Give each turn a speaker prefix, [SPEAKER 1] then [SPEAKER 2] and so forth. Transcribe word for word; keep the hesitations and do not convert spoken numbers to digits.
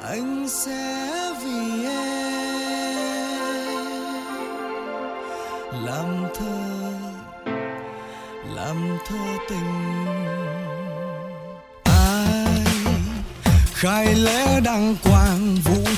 [SPEAKER 1] anh sẽ vì em làm thơ, làm thơ tình. Ai khai lẽ đăng quang vũ